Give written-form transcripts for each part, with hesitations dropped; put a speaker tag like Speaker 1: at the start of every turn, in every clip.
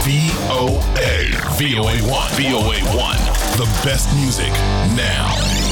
Speaker 1: VOA1. VOA1. The best music now.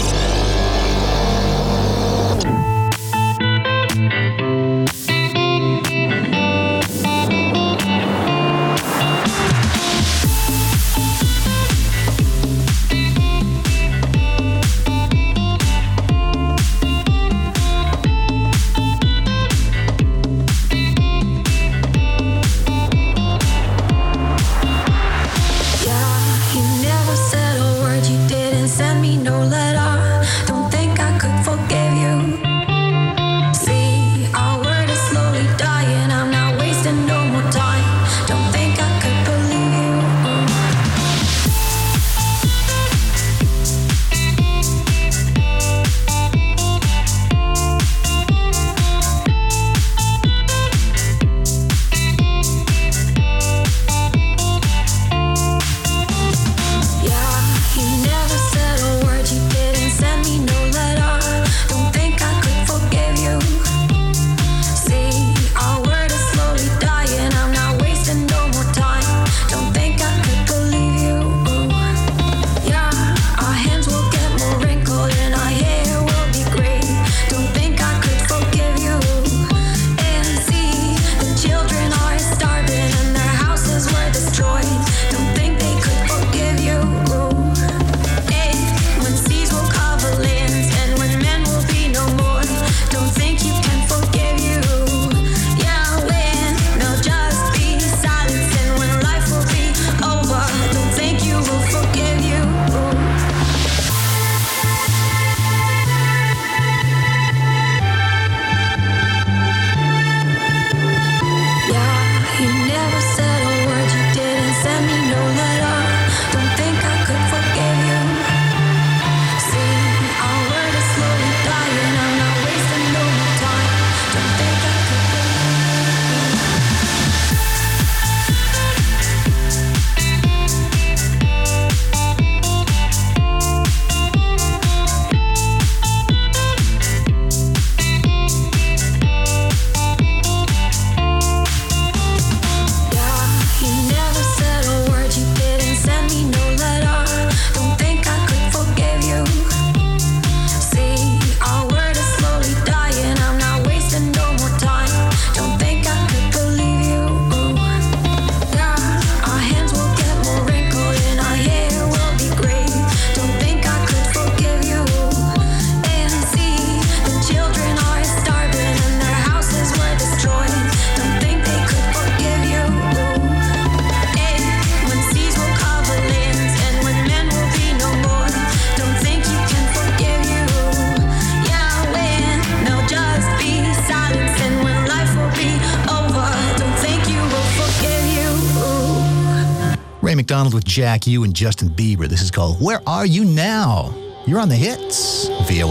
Speaker 2: McDonald with Jack U and Justin Bieber. This is called Where Are You Now? You're on the hits.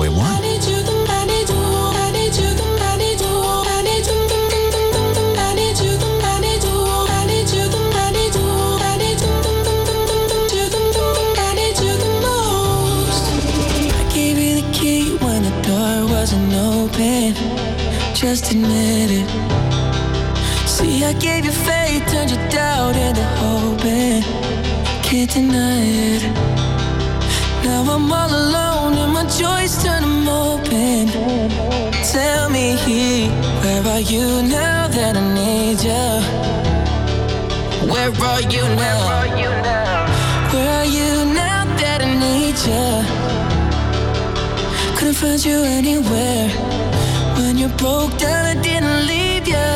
Speaker 2: VOA1.
Speaker 3: Just admit it. See, I gave you faith, turned your doubt into hope, and can't deny it. Now I'm all alone and my joys turn them open. Tell me, where are you now that I need you? Where are you now? Where are you now that I need you? Couldn't find you anywhere. When you broke down, I didn't leave you.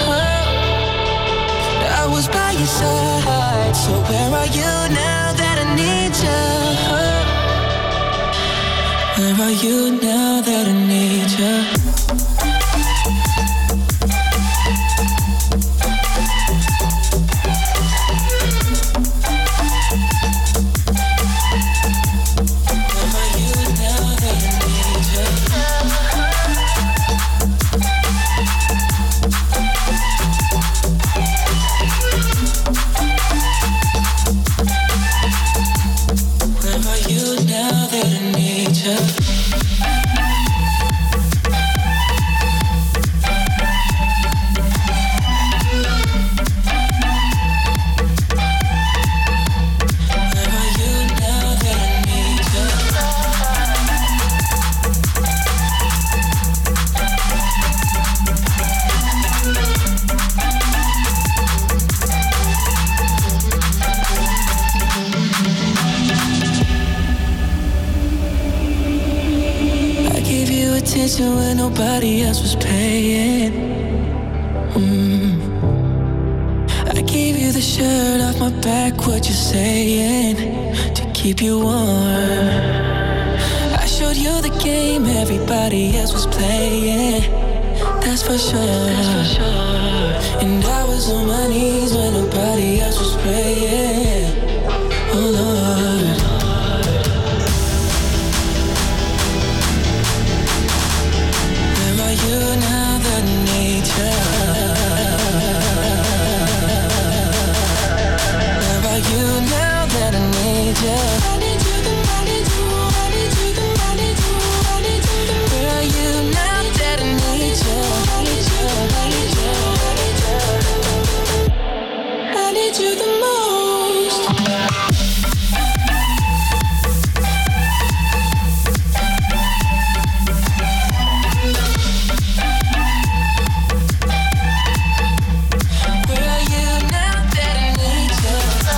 Speaker 3: I was by your side. So where are you now that I need you? Where are you now that I need you?
Speaker 4: Where are you now that I need you?
Speaker 3: dancing when nobody else was paying. I gave you the shirt off my back, what you saying? To keep you warm. I showed you the game everybody else was playing. That's for sure. And I was on my knees when nobody else was praying. Oh Lord. Where are you now that I need you? Where are you now that I need you? I need you, I need you, I need you, I need you, I need you. Where are you now that I need you? I need you, I need you, I need you the most. Where are you now that I need you?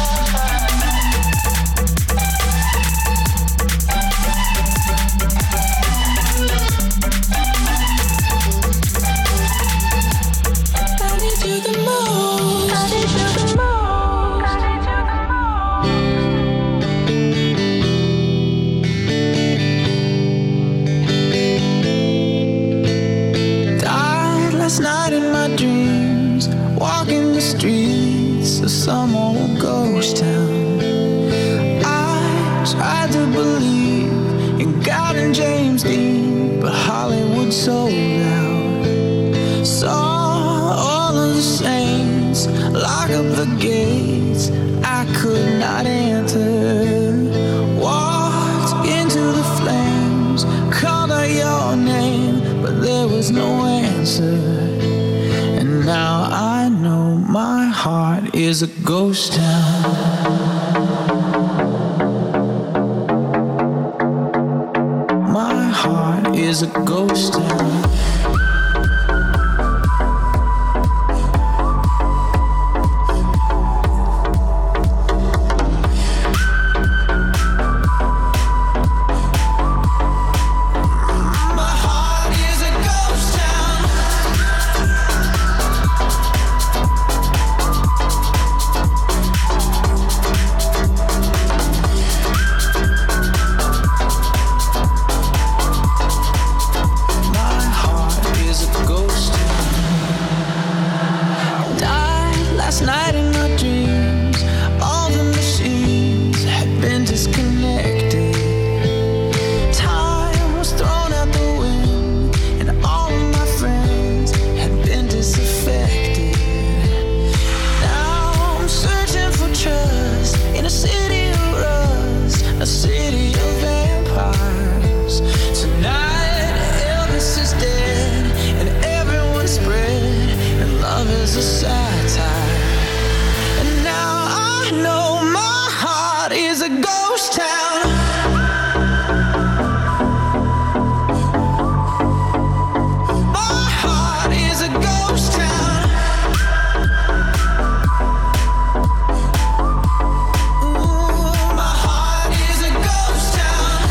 Speaker 3: I need you the most. I need you the most. I need you the most. Died last night in my dreams, walking the streets of some old ghost town. I tried to believe in God and James Dean, but Hollywood sold out. Saw all of the saints lock up the gates I could not enter. Walked into the flames, called out your name, but there was no answer. And now I know my heart is a ghost town. My heart is a ghost town. My heart is a ghost town. My heart is a ghost town. Died last night in my dreams. All the machines had been disconnected. Time was thrown out the wind, and all of my friends had been disaffected. Now I'm searching for trust in a city of rust, a city of vampires. Tonight Elvis is dead, and everyone's spread, and love is a satire. And now I know my heart is a ghost town. My heart is a ghost town. Ooh, my heart is a ghost town.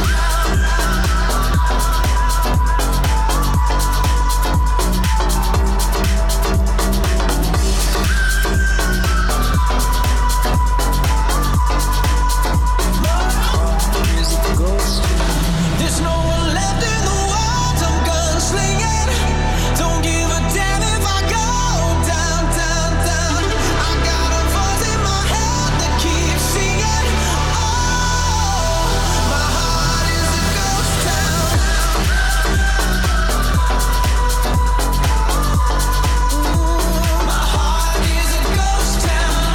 Speaker 3: Is a ghost town. There's no one left in the world. I'm gunslinging. Don't give a damn if I go down, down, down. I got a voice in my head that keeps singing. Oh, my heart is a ghost town. Ooh, my heart is a ghost town.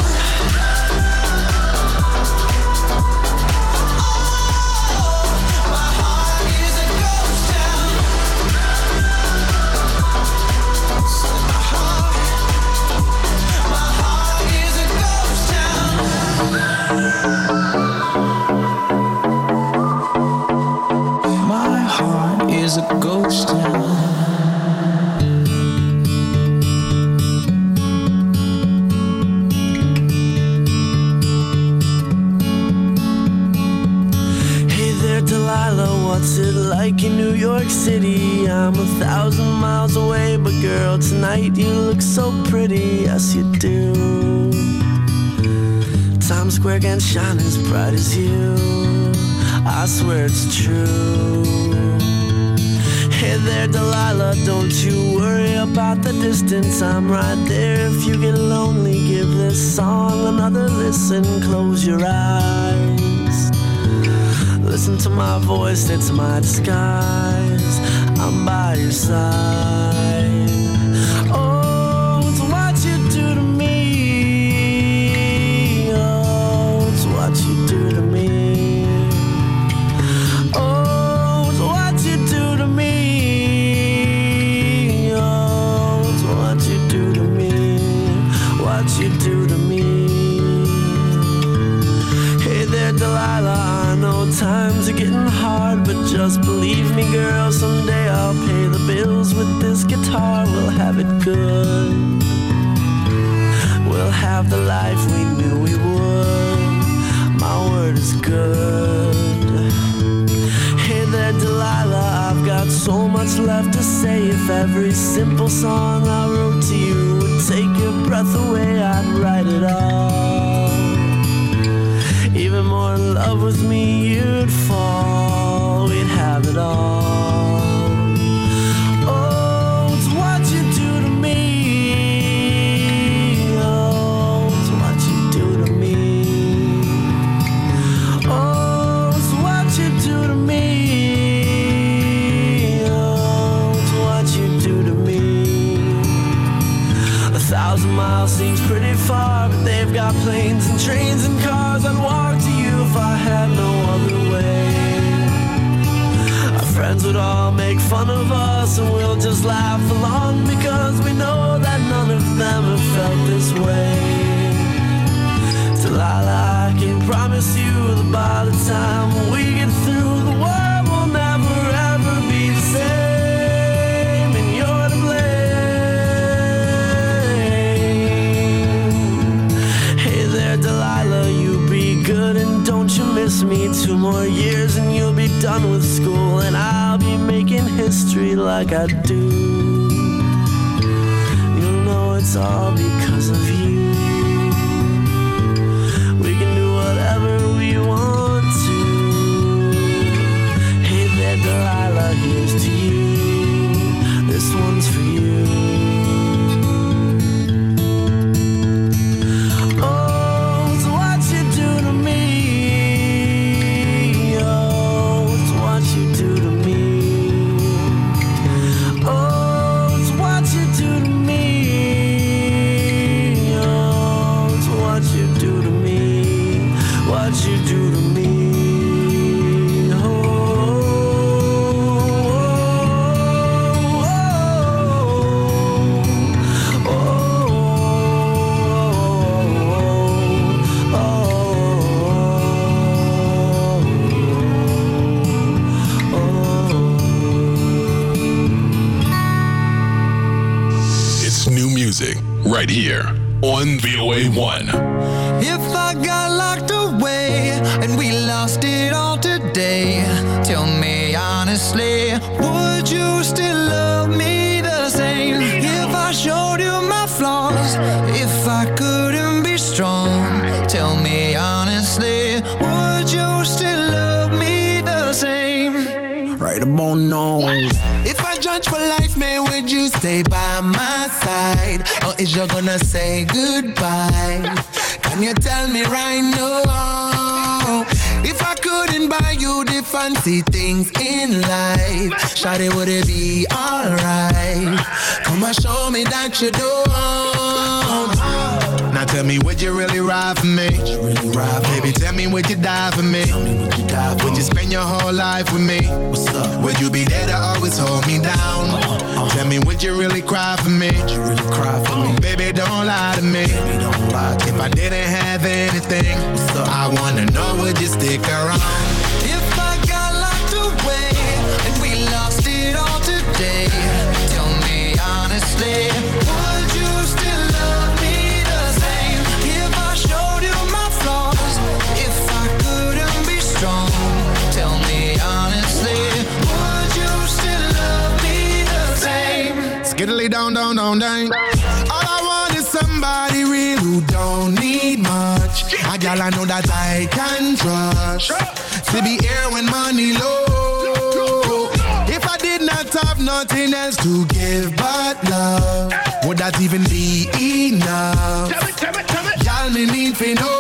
Speaker 3: My heart is a ghost town. My heart is a ghost town. My heart is a ghost town. Hey there, Delilah,
Speaker 4: what's it like in New York City? I'm 1,000 miles away, but girl, tonight you look so pretty, yes you do. Times Square can't shine as bright as you, I swear it's true. Hey there, Delilah, don't you worry about the distance. I'm right there if you get lonely. Give this song another listen. Close your eyes. Listen to my voice, it's my disguise. I'm by your side. Oh, it's what you do to me. Oh, it's what you do to me. You do to me. Hey there, Delilah, I know times are getting hard, but just believe me, girl, someday I'll pay the bills with this guitar. We'll have it good. We'll have the life we knew we would. My word is good. Hey there, Delilah, I've got so much left to say. If every simple song I wrote to you would take your breath away, I'd write it all. Even more in love with me, you'd fall. We'd have it all. Oh, it's what you do to me. Oh, it's what you do to me. Oh, it's what you do to me. Oh, it's what you do to me. 1,000 miles seems pretty far, but they've got planes and trains and cars. I'd walk to you if I had no other way. Our friends would all make fun of us, and we'll just laugh along because we know that none of them have felt this way. Delilah, I can promise you that by the time we get through, the world will never ever be the same, and you're to blame. Hey there, Delilah, you be good and don't you miss me. 2 more years and you'll be done with school, and I'll be making history like I do. You'll know it's all because of you. We can do whatever we want to. Hey there, Delilah, here's to you. This one's for you. You do to me. Oh, oh, oh, oh, oh,
Speaker 1: oh. It's new music right here on VOA1.
Speaker 5: If I got locked away and we lost it all today, tell me honestly, would you still love me the same? If I showed you my flaws, if I couldn't be strong, tell me honestly, would you still love me the same?
Speaker 4: Right about now.
Speaker 5: If I judge for life, man, would you stay by my side? Or is you gonna say goodbye? Can you tell me right now? If I couldn't buy you the fancy things in life, shawty, would it be alright? Come and show me that you don't.
Speaker 6: Now tell me, would you really ride for me? Baby, tell me, would you die for me? Would you spend your whole life with me? Would you be there to always hold me down? Tell me, would you really cry for me? Baby, don't lie to me. If I didn't have anything, I wanna know, would you stick around?
Speaker 5: If I got locked away and we lost it all today, tell me honestly, would you still love me the same? If I showed you my flaws, if I couldn't be strong, tell me honestly,
Speaker 6: Italy down, down, down, down. All I want is somebody real who don't need much. A girl I know that I can trust. To be here when money low. If I did not have nothing else to give but love, would that even be enough? Y'all me need to know.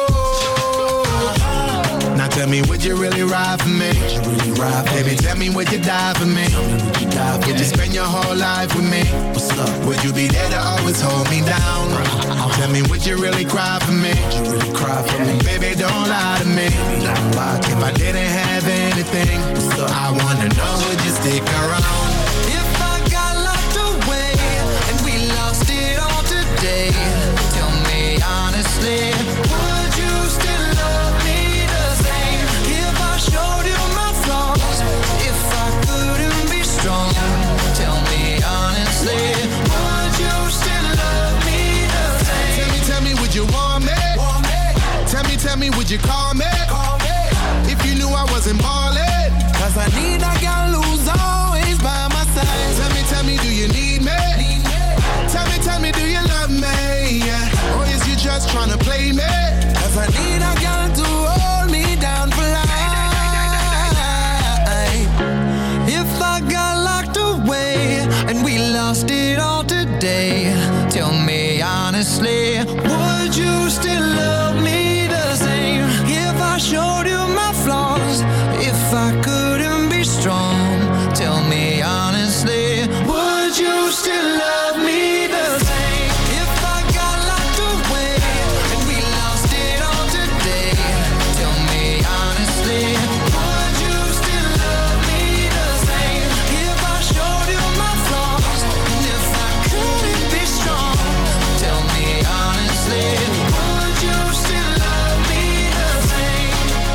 Speaker 6: Now tell me, would you really ride for me? Baby, tell me, would you die for me? Would you spend your whole life with me? Would you be there to always hold me down? Tell me, would you really cry for me? Baby, don't lie to me. If I didn't have anything, I wanna know, would you stick around?
Speaker 5: If I got locked away and we lost it all today, tell me honestly, would you still love me the same? If I showed you my flaws, if I couldn't be strong, tell me honestly, would you still love me the same?
Speaker 6: Tell me, would you want me? Tell me, would you call me? If you knew I wasn't ballin'.
Speaker 5: Cause I need a girl who's always by my side.
Speaker 6: Tell me, do you need me? Tell me, do you love me? Or is you just tryna play me?
Speaker 5: Cause I need a girl to hold me down for life. If I got locked away and we lost it all today, tell me honestly, would you still love me the same? If I showed you my flaws, if I couldn't be strong, tell me honestly, would you still love me the same? If I got locked away and we lost it all today, tell me honestly, would you still love me the same? If I showed you my flaws, and if I couldn't be strong, tell me honestly, would you still love me the same?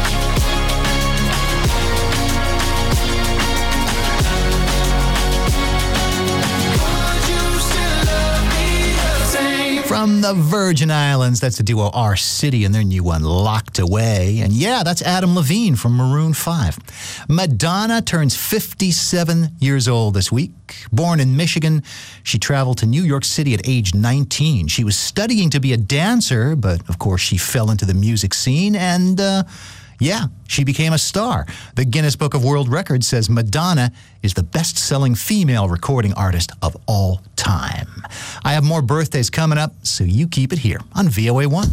Speaker 5: Would you still love me the same?
Speaker 2: From the Virgin Islands, that's the duo R City and their new one, Locked Away. And yeah, that's Adam Levine from Maroon 5. Madonna turns 57 years old this week. Born in Michigan, she traveled to New York City at age 19. She was studying to be a dancer, but of course she fell into the music scene and, she became a star. The Guinness Book of World Records says Madonna is the best-selling female recording artist of all time. I have more birthdays coming up, so you keep it here on VOA1.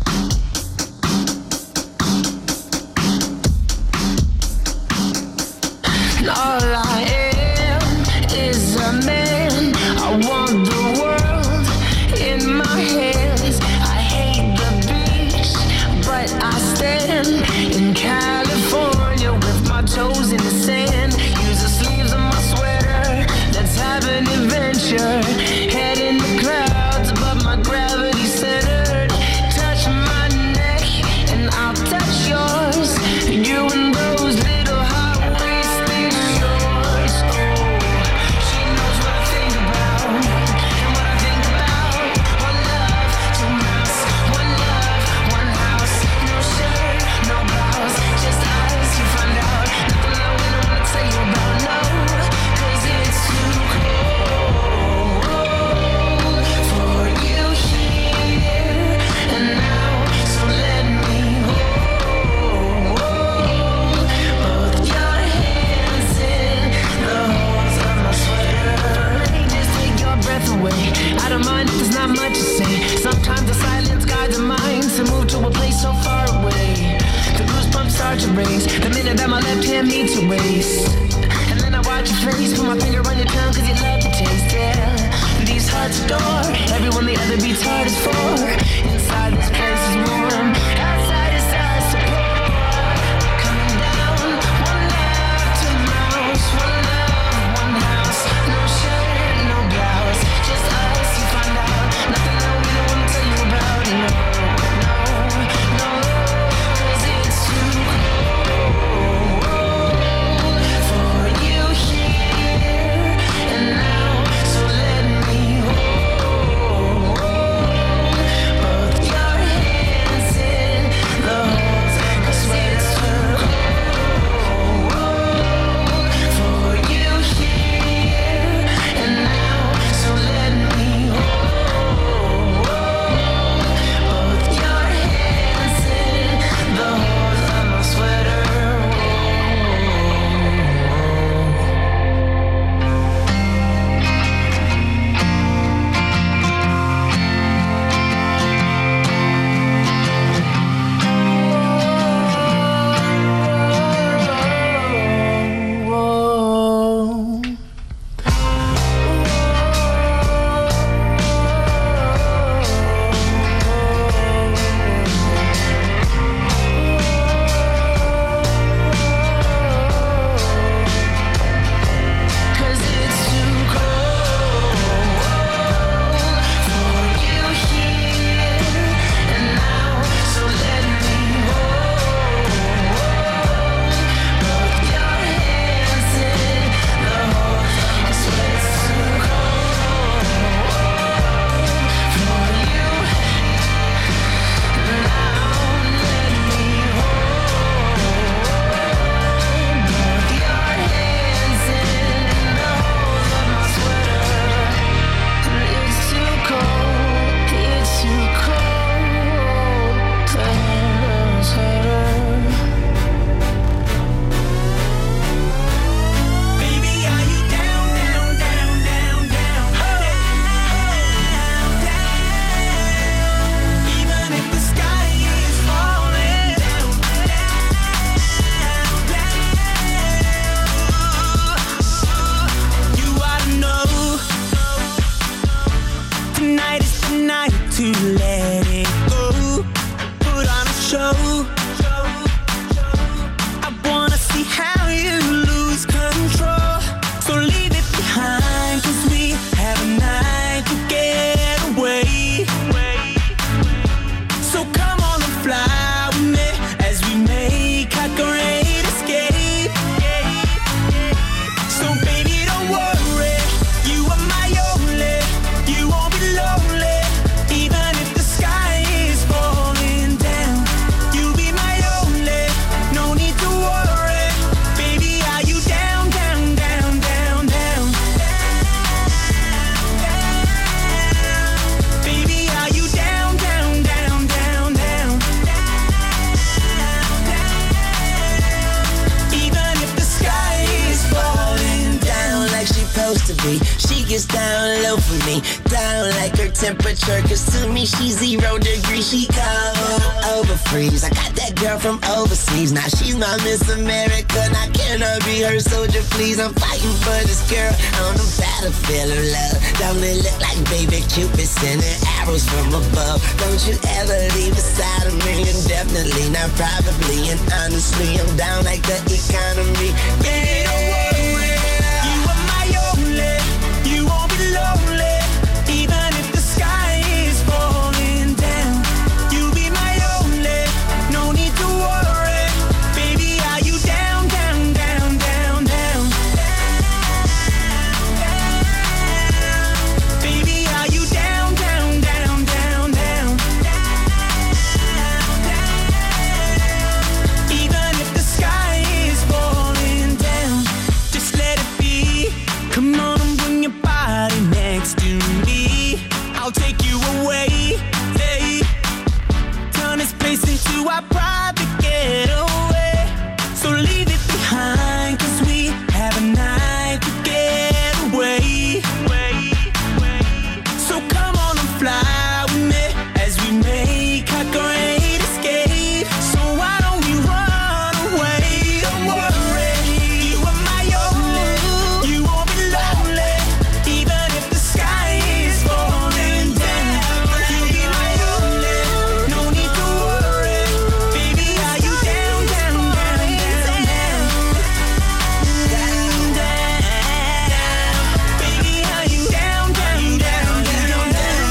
Speaker 3: All I am is a man. I want the world in my hands. I hate the beach, but I stand in California with my toes in the sand. Use the sleeves of my sweater. Let's have an adventure. Head in the clouds above my gravity centered. Touch my neck and I'll touch yours. You and those little hot waist things of yours. Oh, she knows what I think about and what I think about. One love, two mouths. One love, one house. No shirt, no blouse. Just eyes to find out. Nothing I wouldn't want to tell you about. No, 'cause it's too cold for you here and now. So let me hold both your hands in the holes of my sweater. Let me just take your breath away. I don't mind if there's not much to say. Sometimes the silence guides the mind to move to a place so far away. The goosebumps start to raise the minute that my left hand meets your waist. And then I watch your face, put my finger on your tongue 'cause you love the taste, yeah. These hearts adore everyone the other beats hard is for. Inside this place is warm, outside is us support. Coming down, one love, two mouths. One love, one house. No shirt, no blouse. Just us, you find out. Nothing that we don't want to tell you about. No, no, 'cause it's too cold for you here and now. So let me hold I wanna see how you lose control. So leave it behind, 'cause we have a night to get away. So come on and fly with me as we make our great escape. So baby, don't worry, you are my only. You won't be lonely, even if the sky is falling down. You'll be my only, no need to worry. Baby, are you down, down, down, down, down? Baby, are you down, down, down, down, down? Even if the sky is falling down like she's supposed to be, she gets down low for me, down like her temperature, 'cause to me she's 0 degrees, she cold over freeze. I got that girl from overseas, now she's my Miss America, now can I be her soldier please? I'm fighting for this girl on the battlefield of love. Don't it look like baby Cupid sending arrows from above? Don't you ever leave beside of me, and definitely not probably, and honestly I'm down like the economy. Baby, don't worry, you are my only. You won't be lonely, even if the sky is falling down. You'll be my only, no need to worry. Baby, are you down, down, down, down, down? Baby, are you down, down, down, down, down? Even if the sky is falling down, just let it be. Come on and bring your body next to me. I'll take you away, hey. Turn this place into our private getaway. So leave it behind, 'cause we have a night to get away. So come on and fly with me as we make our great escape. So why don't we run away? Don't worry, you are my only. You won't be lonely, even if the sky is falling down. You'll be my only, no need to worry. Baby, are you down, down, down, down, down? Down, down. Baby, are you down, down, down, down, down?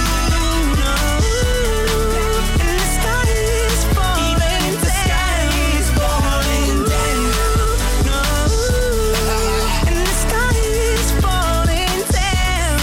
Speaker 3: And the sky is falling, even if the sky is falling down. No, and the sky is falling down.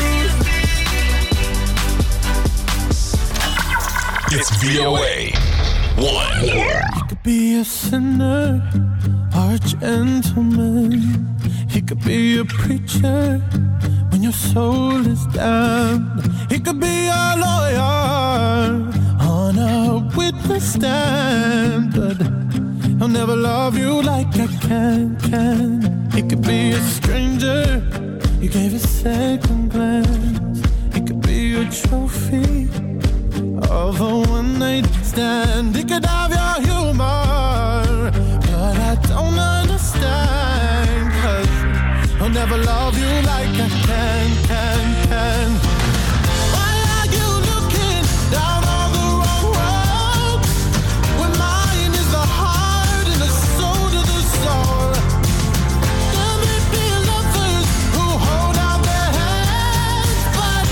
Speaker 1: It's VOA 1.
Speaker 4: He could be a sinner or a gentleman. He could be a preacher when your soul is down. He could be a lawyer on a witness stand, but he'll never love you like I can. He could be a stranger, you gave a second glance. He could be a trophy of a one-night stand. He could have your humor, but I don't understand, 'cause I'll never love you like I can. Why are you looking down on the wrong road, when mine is the heart and the soul to the soul? There may be lovers who hold out their hands, but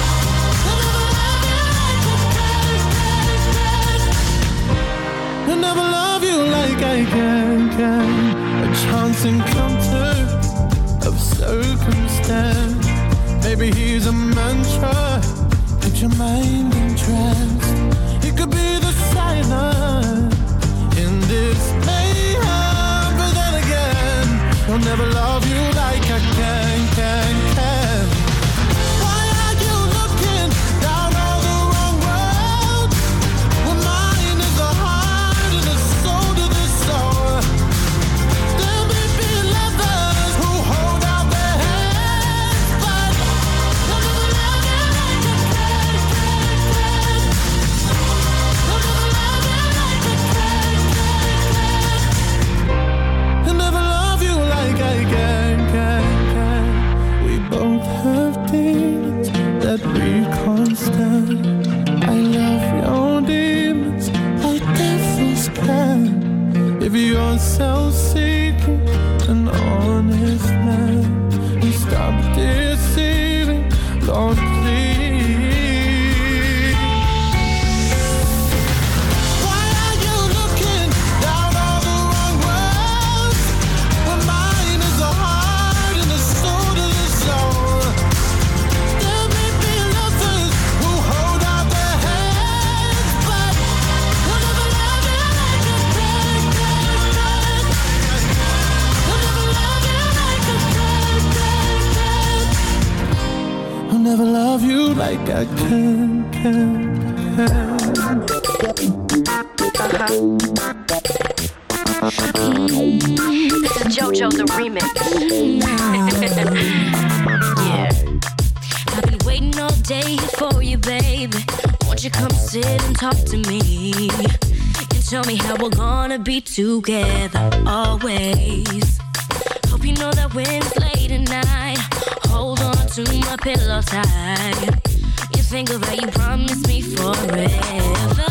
Speaker 4: they'll never love you like I can. A chance encounter of circumstance. Maybe he's a mantra, keep your mind entranced. He could be the silence in this mayhem, but then again, he'll never love you like I can. Why are you looking down on the wrong road, when mine is the heart and the soul to the soul? There may be lovers who hold out their hands, but they'll never love you like I can. If you're self-seeking, an honest man, you stop deceiving, Lord, please. Why are you looking down all the wrong ways? When mine is the heart and the soul to the soul. There may be lovers who hold out their hands, but we'll never love you like a bird. We'll never love you like a bird. I'll never love you like I can.
Speaker 7: This is JoJo the remix. Yeah. I've been waiting all day for you, baby. Won't you come sit and talk to me and tell me how we're gonna be together always. Hope you know that when it's late at night, hold on to my pillow tight. You think of how you promised me forever.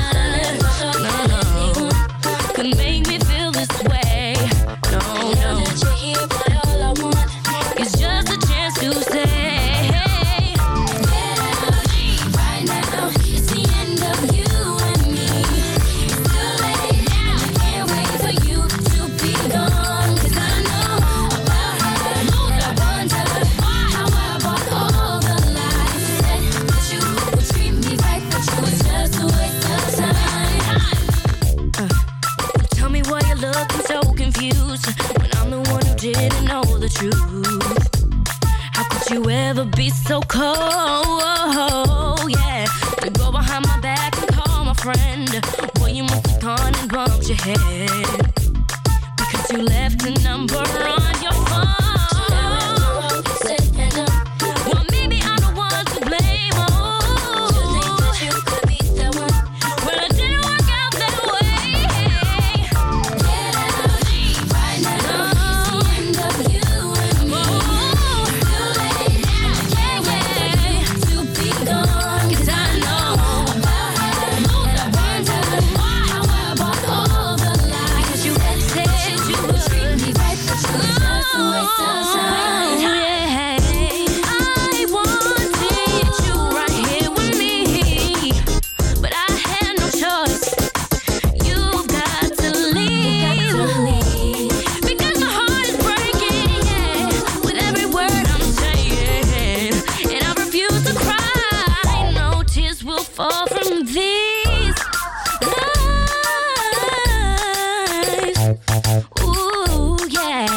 Speaker 7: No, could make me feel this way. No, no. You're here, but all I want is just a chance to say, get out right now. It's the end of you and me. It's too late now. I can't wait for you to be gone. 'Cause I know about her. And I wonder how I bought all the lies. Said that you would treat me right, but you was just a waste of time. Tell me why you're looking so confused when I'm the one who didn't know the truth. How could you ever be so cold? Yeah, to go behind my back and call my friend. Well, you must have gone and bumped your head because you left a number on your phone. Well, maybe I'm the one to blame. You think that you could be the one? Well, it didn't work out that way. Get out right now. It's the end of you and me. It's too late now. I can't wait to be gone. 'Cause I know about her. And I wonder how I bought all the lies. Because you had said you would treat me right, but you was just a waste of time. I wanted you right here with me, but I had no choice. You've got to leave, because my heart is breaking, yeah, with every word I'm saying, and I refuse to cry. No tears will fall from these lies. Ooh, yeah.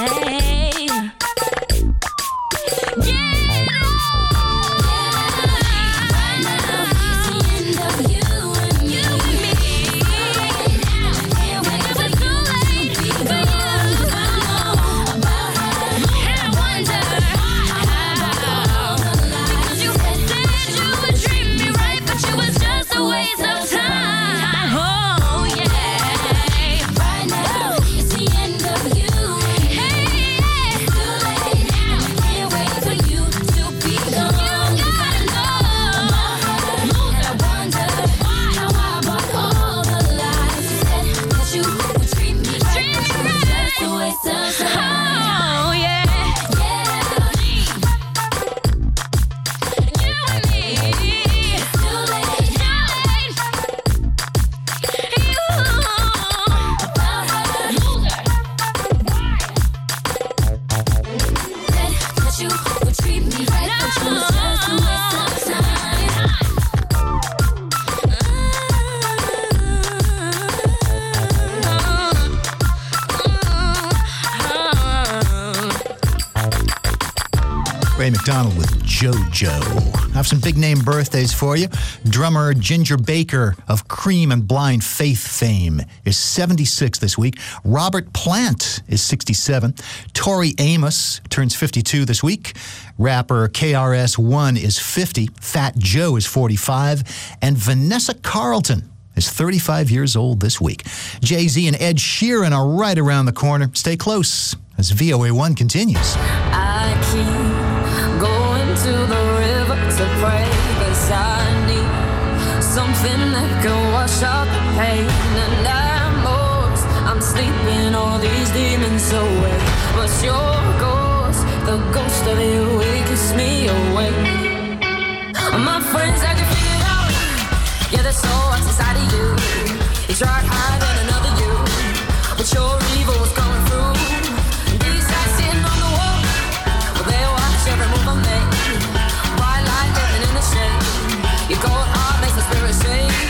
Speaker 2: Ray McDonald with JoJo. I have some big name birthdays for you. Drummer Ginger Baker of Cream and Blind Faith fame is 76 this week. Robert Plant is 67. Tori Amos turns 52 this week. Rapper KRS-One is 50. Fat Joe is 45. And Vanessa Carlton is 35 years old this week. Jay-Z and Ed Sheeran are right around the corner. Stay close as VOA1 continues.
Speaker 3: I keep going to the river to pray, 'cause I need something that can wash out the pain. And I'm sleeping demons away. But your ghost, the ghost of you, it keeps me awake. My friends had you figured out. Yeah, there's so much inside of you. You tried hiding another you, but your evil was coming through. These guys sitting on the wall, well, they watch every move I make. Bright light living in the shade. Your cold heart makes the spirit shake.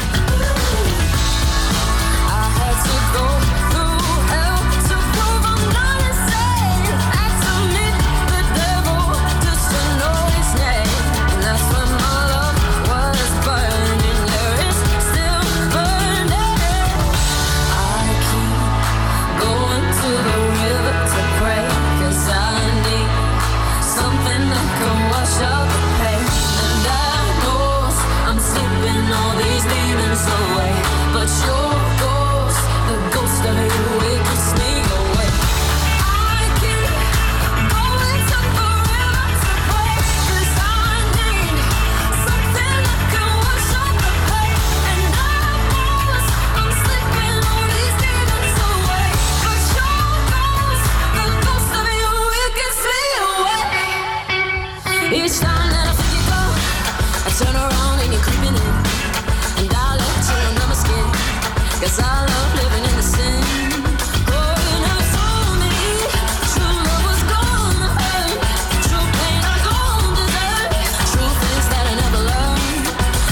Speaker 3: I had to go through hell to prove I'm not insane. Had to meet the devil just to know his name. And that's when my love was burning. There is still burning. I keep going to the river to pray, 'cause I need something that can wash out the pain. And I know I'm sleeping all these demons away, but your ghost, the ghost of you, it keeps me awake. I keep going to the river to pray, 'cause I need something that can wash out the pain. And I know I'm sleeping all these demons away, but your ghost, the ghost of you, it keeps me awake. Each time that I feel you go, I turn around and you're creeping in, and I let you under my skin, 'cause I love living in the sin. Oh, you never told me true love was gonna hurt, true pain I don't deserve, true things that I never learned.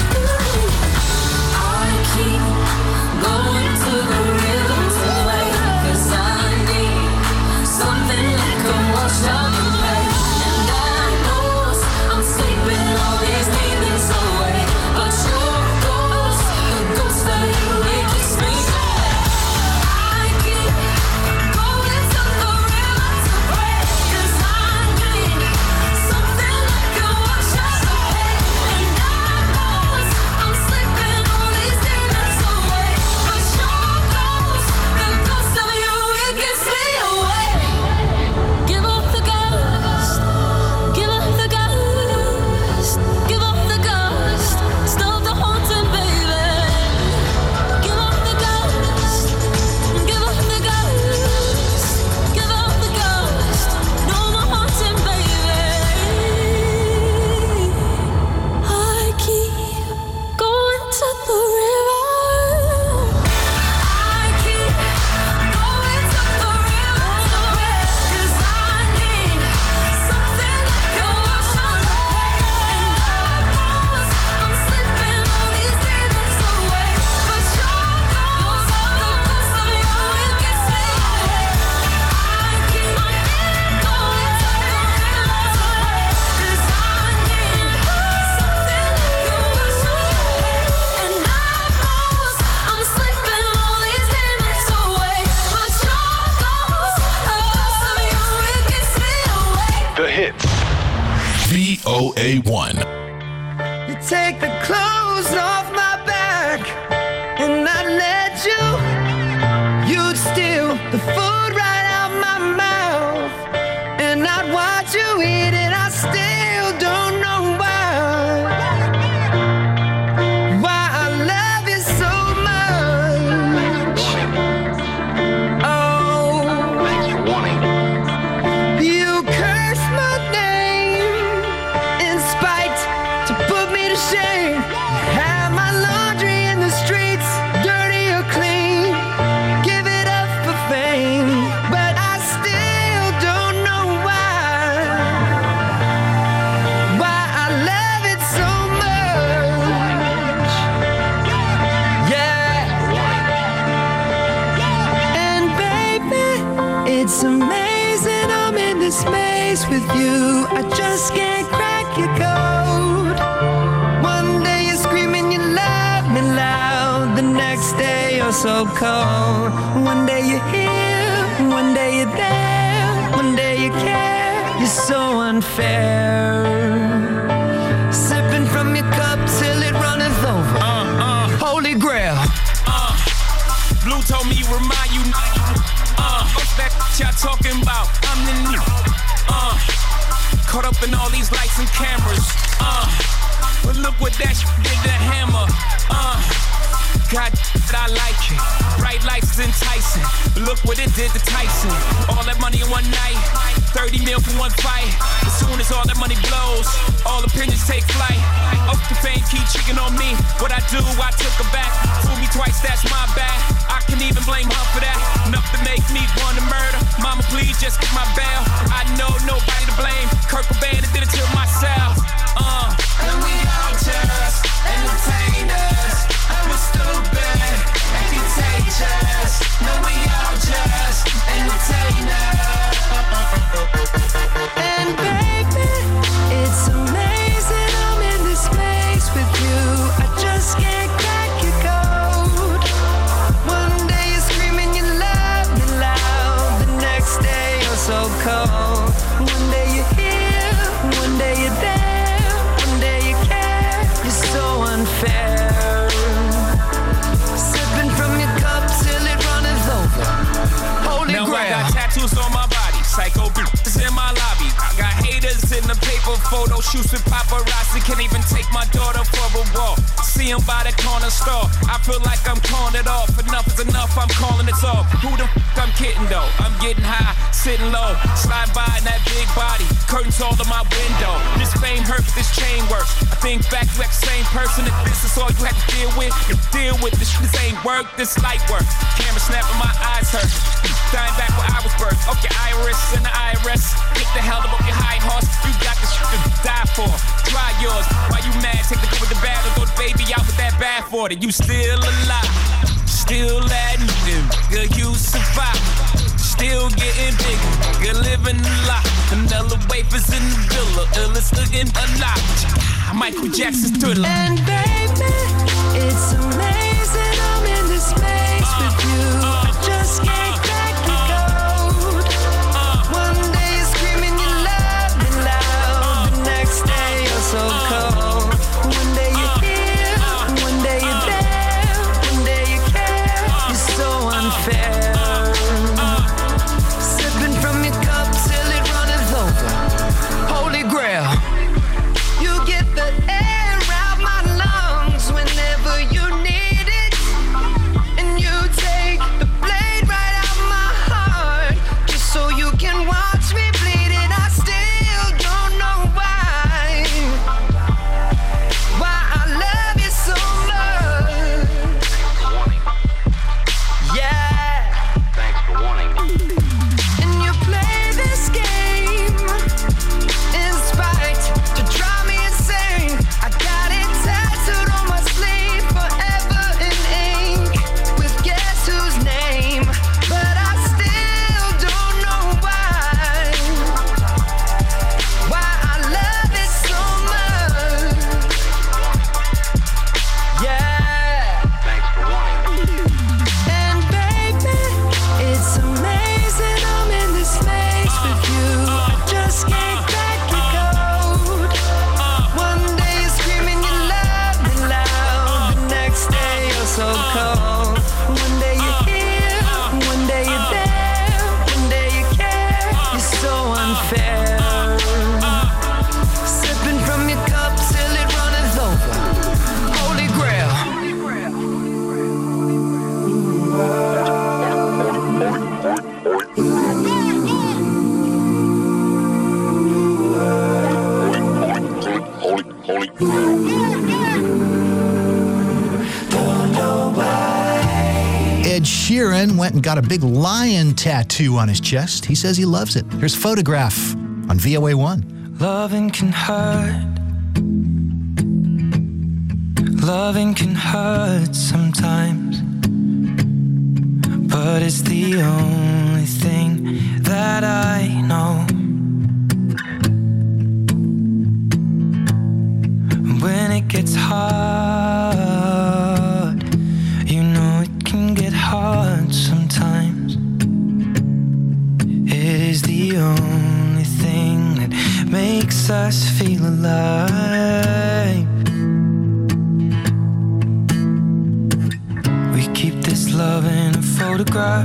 Speaker 3: I keep going to the river to play, 'cause I need something that can wash out the pain. And I know I'm sleeping all these demons away, but your ghost, the ghost of you, it keeps me awake. I keep going to the river to pray, 'cause I need something that can wash out the pain. And I know I'm sleeping all these demons away, but your ghost, the ghost of you, it keeps me awake. Give up the ghost, give up the ghost, give up the ghost, stop the haunting, baby. Give up the ghost, give up the ghost, give up the ghost, no more haunting, baby. I keep going to the river. I keep going to the river to pray, 'cause I need something that can wash out the pain. And I know I'm sleeping all these demons away, but your ghost, the ghost of you, it gets me awake. I keep going to the river to pray, 'cause I need something that can wash out the pain. And I know I'm sleeping all these demons away, but your ghost, the ghost of you, it gets me awake.
Speaker 1: The hits. VOA1.
Speaker 5: You take the clothes off my back, and I'd let you. You'd steal the food right out my mouth, and I'd watch you eat it. I still don't know why I love you so much. Oh, you curse my name in spite to put me to shame. Have my laundry in the streets, dirty or clean. Give it up for fame, but I still don't know why I love it so much. Yeah. And baby, it's amazing I'm in this space with you. I just can't crack your code. One day you're screaming you love me loud, the next day you're so cold. One day you're here, one day you're there, one day you care. You're so unfair. Sipping from your cup till it runneth over. Holy grail.
Speaker 8: Blue told me remind you. What's that y'all talking about? I'm the new. Caught up in all these lights and cameras. But look what that did to Hammer. God, I like it. Bright lights in enticing. But look what it did to Tyson. All that money in one night, 30 mil for one fight. As soon as all that money blows, all opinions take flight. Up the fame, keep cheating on me. What I do, I took her back. Fool me twice, that's my bad. I can even blame her for that. Enough to make me want to murder. Mama, please just get my bail. I know nobody to blame. Kurt Cobain did it to myself.
Speaker 5: And we all just entertainers, and we're stupid and contagious. No, we all just entertainers.
Speaker 3: And baby, it's amazing I'm in this space with you. I just can't crack your code. One day you're screaming you love me loud, the next day you're so cold. One day you're here, one day you're there, one day you care. You're so unfair. Sipping from your cup till it runneth over. Holy
Speaker 8: now
Speaker 3: grail.
Speaker 8: I got tattoos on my body, psycho bitches in my lobby. I got haters in the paper, photo shoots with paparazzi. Can't even take my daughter for a walk. See him by the corner store. I feel like I'm calling it off. Enough is enough, I'm calling it off. Who the f*** I'm kidding though? I'm getting high, sitting low, slide by in that big body. Curtains all to my window. This fame hurts, this chain works. I think back, you act the same person. If this is all you had to deal with, you deal with this. This ain't work, this light work. Camera snapping, my eyes hurt. Dying back where I was birthed. Up your iris and the IRS. Get the hell up your high horse. You got the shit to die for. Try yours. Why you mad? Take the good with the bad or throw the baby out with that bad for it. You still alive. Still admitting, girl, you survive. Still getting bigger, girl, living a lot. Vanilla wafers in the villa, illest looking alive. Michael Jackson's Thriller.
Speaker 3: And baby, it's amazing I'm in this space with you. I just can't crack your code. One day you're screaming you love me loud, the next day you're so cold. One day you're here, one day you're there, one day you care. You're so unfair. Sipping from your cup till it runneth over. Holy grail. You get the air out my lungs whenever you need it. And you take the blade right out my heart just so you can watch me bleed. And I still don't know why I love you so much. Yeah.
Speaker 9: Thanks for warning me.
Speaker 3: And you play this game in spite to drive me insane. I got it tattooed on my sleeve forever in ink with guess whose name. But I still don't know why I love it so much. Yeah.
Speaker 9: Thanks for warning me.
Speaker 3: And baby, it's amazing I'm in this space with you. I just can't crack your code. One day you're screaming you love me loud, the next day you're so cold. One day you're here, one day you're there, one day you care. You're so unfair. Sipping from your cup till it runneth over. Holy grail.
Speaker 2: Ed Sheeran went and got a big lion tattoo on his chest. He says he loves it. Here's Photograph on VOA1.
Speaker 5: Loving can hurt. Loving can hurt sometimes, but it's the only thing that I know. When it gets hard, you know it can get hard sometimes. It is the only thing that makes us feel alive. We keep this love in a photograph.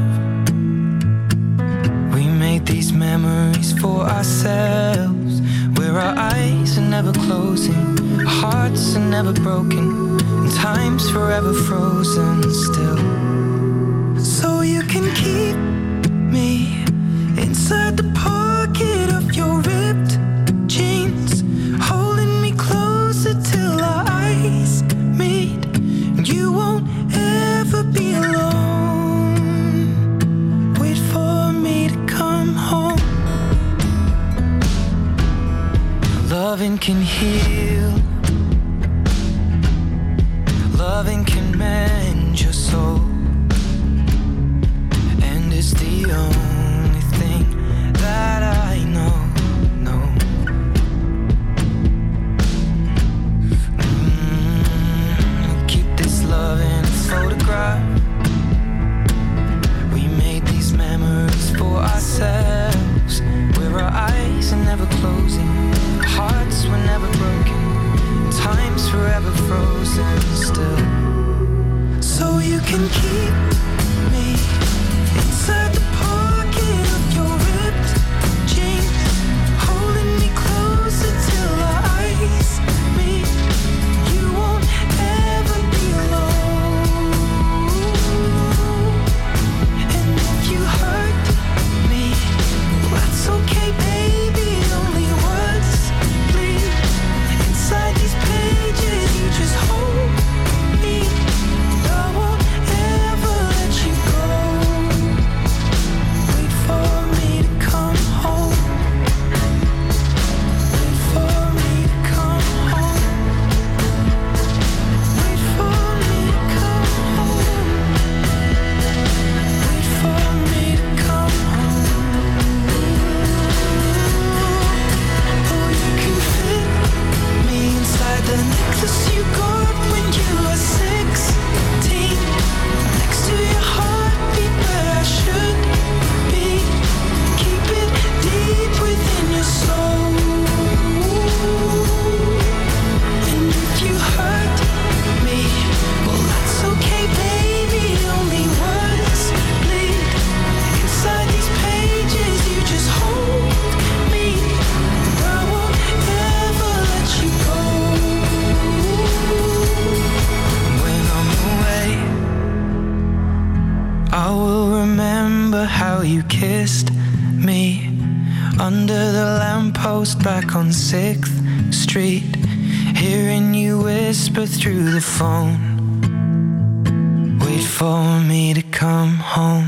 Speaker 5: We made these memories for ourselves, where our eyes are never closing, our hearts are never broken, and time's forever frozen still. So you can heal. Loving can mend your soul. And it's the only thing that I know. Keep this love in its photograph. We made these memories for ourselves, where our eyes are never closing, hearts were never broken, time's forever frozen still. So you can keep me inside the pocket of your ripped jeans, holding me closer till our eyes meet. You won't ever be alone. And if you hurt me, well, that's okay, baby. Only words bleed inside these pages. You just hold me. I won't ever let you go. Wait for me to come home. Wait for me to come home. Wait for me to come home. Wait for me to come home. Oh, you can fit me inside the necklace you got when you were 16, next to your heartbeat where I should be. Keep it deep within your soul. And if you hurt me, well, that's okay, baby. Only words bleed inside these pages. You just hold me. I won't ever let you go. When I'm away, I will remember how you kissed me under the lamppost back on 6th Street, hearing you whisper through the phone. Wait for me to come home.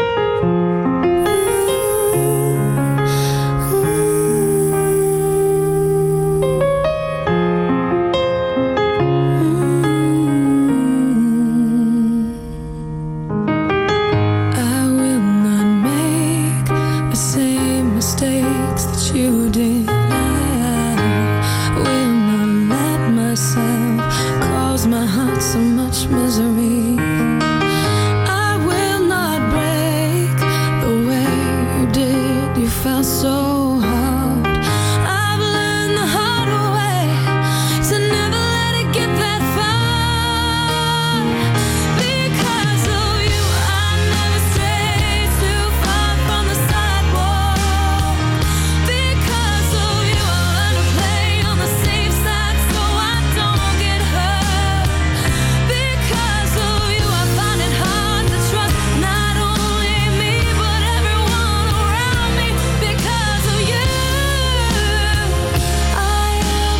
Speaker 5: I will not make the same mistakes that you did. I will not let myself cause my heart so much misery. I will not break the way you did. You felt so hard. I've learned the hard way to never let it get that far. Because of you, I never strayed too far from the sidewalk. Because of you, I learned to play on the safe side so I don't get hurt. Because of you, I find it hard to trust not only me but everyone around me. Because of you, I am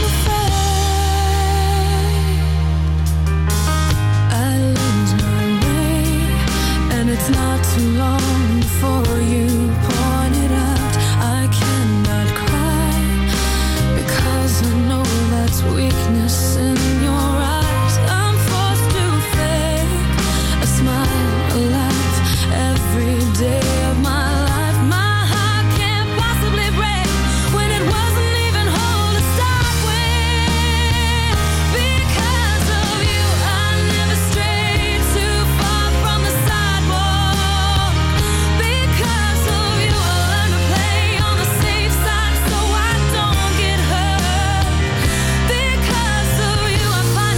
Speaker 5: afraid I lose my way, and it's not too long before you point it out. I cannot cry because I know that's weakness in your eyes. I'm forced to fake a smile, a laugh every day of my life. My heart can't possibly break when it wasn't even whole to start with. Because of you, I never strayed too far from the sidewalk. Because of you, I learned to play on the safe side so I don't get hurt. Because of you, I find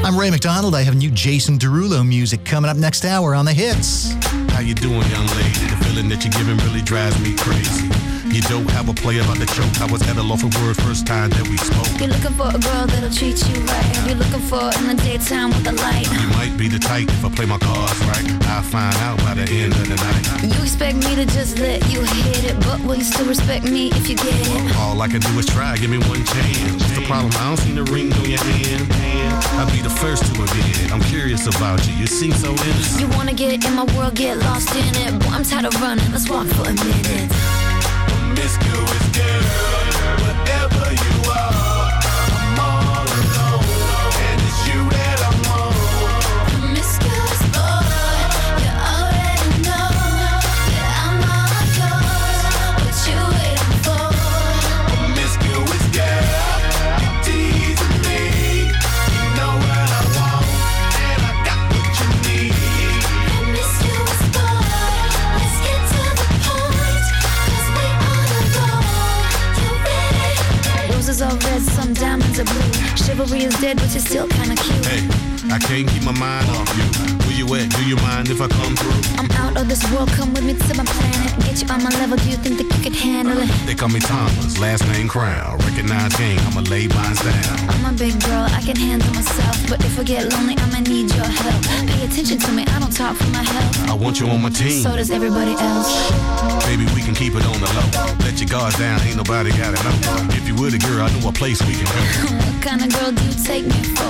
Speaker 2: I'm Ray McDonald. I have new Jason Derulo music coming up next hour on The Hits.
Speaker 10: How you doing, young lady? The feeling that you're giving really drives me crazy. You don't have a play about the choke. I was at a loss for words first time that we spoke.
Speaker 7: You're looking for a girl that'll treat you right. You're looking for in the daytime with the light.
Speaker 10: You might be the type if I play my cards right. I'll find out by the end of the night.
Speaker 7: You expect me to just let you hit it, but will you still respect me if you get it?
Speaker 10: All I can do is try, give me one chance. What's the problem? I don't see the ring on your hand. I'll be the first to admit. I'm curious about you. You seem so innocent.
Speaker 7: You wanna get in my world, get lost in it. Boy, I'm tired of running. Let's walk for a minute.
Speaker 10: Promiscuous girl, whatever you are, I'm all alone, and it's you that I want.
Speaker 7: Promiscuous boy, you already know that I'm all yours. What you waiting for?
Speaker 10: Promiscuous girl, you teasing me. You know what I want, and I got what you need.
Speaker 7: Promiscuous boy, let's get to the point, 'cause we on the road. You ready? Roses are red, some diamonds are blue. Chivalry is dead, but you're still kinda cute.
Speaker 10: Hey, I can't keep my mind off you. Where you at? Do you mind if I come through?
Speaker 7: I'm out of this world, come with me to my planet. Get you on my level, do you think that you could handle it?
Speaker 10: They call me Thomas, last name Crown. Recognize game, I'ma lay mine down.
Speaker 7: I'm a big girl, I can handle myself. But if I get lonely, I'ma need your help. Pay attention to me, I don't talk for my health.
Speaker 10: I want you on my team.
Speaker 7: So does everybody else.
Speaker 10: Baby, we can keep it on the low. Let your guard down, ain't nobody gotta know. If you were the girl, I know a place we can go.
Speaker 7: What kind of girl do you take me for?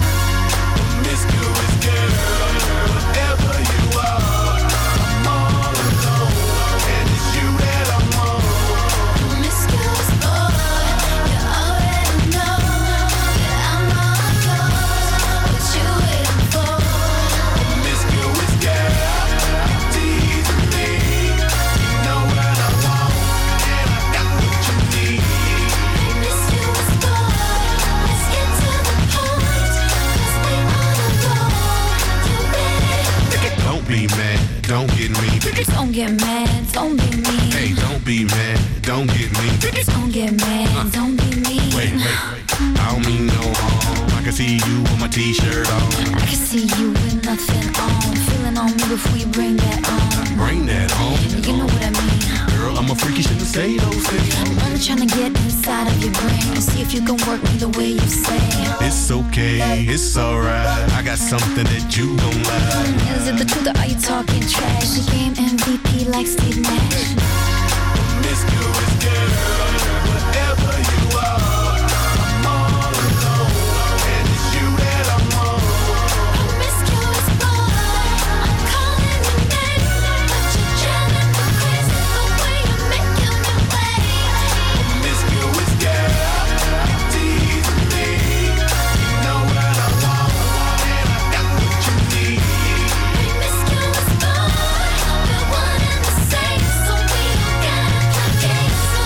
Speaker 10: Promiscuous girl, whatever you are, I'm all alone, and it's you that I want.
Speaker 7: Promiscuous boy, you already know that I'm all yours. What you waiting for?
Speaker 10: Promiscuous girl, you teasing me. You know what I want, and I got what you need.
Speaker 7: Promiscuous boy, let's get to the point, 'cause we on the road. You ready?
Speaker 10: Don't be mad, don't get me.
Speaker 7: Don't get mad, don't be mean.
Speaker 10: Hey, don't be mad, don't get me.
Speaker 7: Don't get mad, don't be mean.
Speaker 10: Wait, I don't mean no harm. I can see you with my t-shirt on.
Speaker 7: I can see you with nothing on. Feeling on me before you bring that on.
Speaker 10: Bring that on.
Speaker 7: You know what I mean.
Speaker 10: Girl, I'm a freaky, shouldn't say those things.
Speaker 7: I'm only trying to get inside of your brain and see if you can work me the way you say.
Speaker 10: It's okay, it's alright. I got something that you gon' like.
Speaker 7: Is it the truth or are you talking trash? The game MVP like Steve Nash.
Speaker 10: Promiscuous girl, whatever you are, I'm all alone, and it's you that I want.
Speaker 7: Promiscuous boy, I'm calling your name, but you're driving me crazy the way you're making me wait.
Speaker 10: Promiscuous girl, you teasing me. You know what I want, and I got what you need.
Speaker 7: Promiscuous boy, we're one and the same, so we don't gotta play games so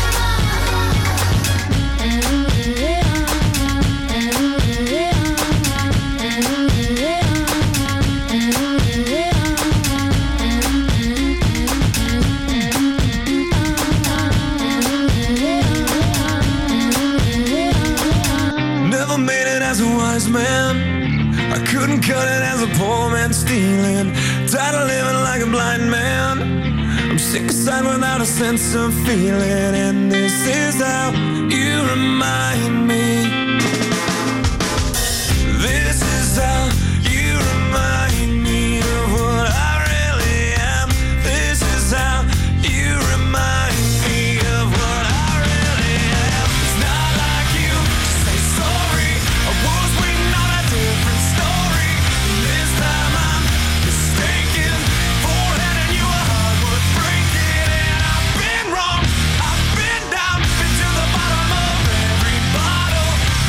Speaker 4: Never made it as a wise man. I couldn't cut it as a poor man stealing. Tired of living like a blind man. I'm sick aside without a sense of feeling. And this is how you remind me. This is how you remind me of what I really am. This is how you remind me of what I really am. It's not like you to say sorry. I was waiting on a different story. This time I'm mistaken for handing you a heart worth breaking. And I've been wrong, I've been down, been to the bottom of every bottle.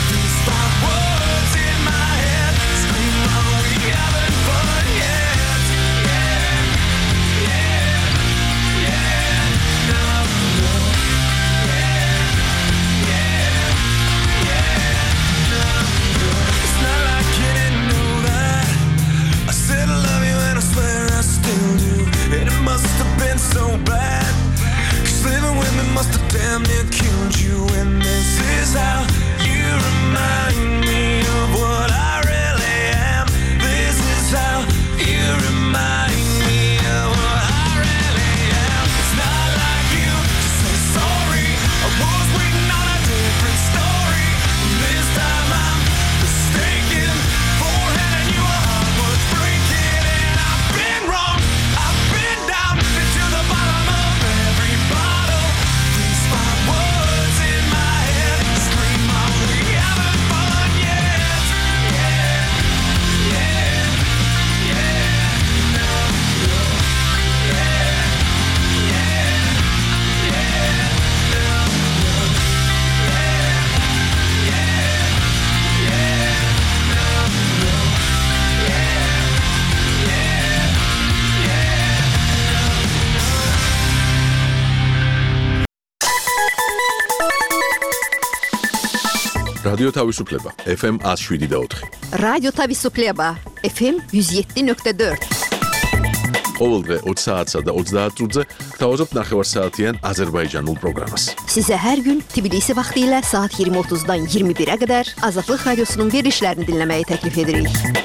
Speaker 11: რადიო თავისუფლება FM 107.4.
Speaker 12: რადიო თავისუფლება FM 107.4.
Speaker 11: ყოველდღე 20 საათსა და 30 წუთზე გთავაზობთ ნახევარსაათიან აზერბაიჯანულ პროგრამას.
Speaker 12: Sizə hər gün Tbilisi vaxtı ilə saat 20:30-dan 21-ə qədər Azadlıq Radiosunun verilişlərini dinləməyi təklif edirik.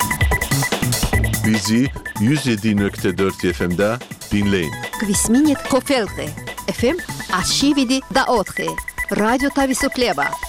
Speaker 11: Bizi 107.4 FM-də dinləyin.
Speaker 12: Kvisminit Kofelgde FM 107.4. Radyo Tavisupleва.